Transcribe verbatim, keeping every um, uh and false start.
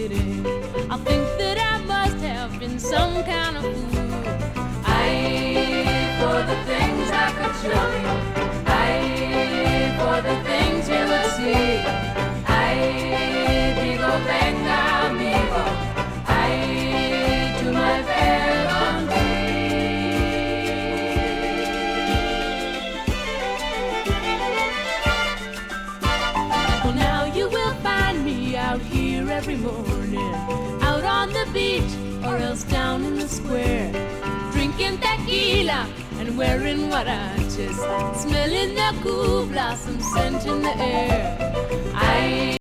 city. I think that I must have been some kind of fool. I for the things I could show you. I for the things you would see. I digo venga amigo. I do my best on me. Well, now you will find me out here every morning, out on the beach or else down in the square, drinking tequila and wearing what I just, smelling the cool blossom scent in the air.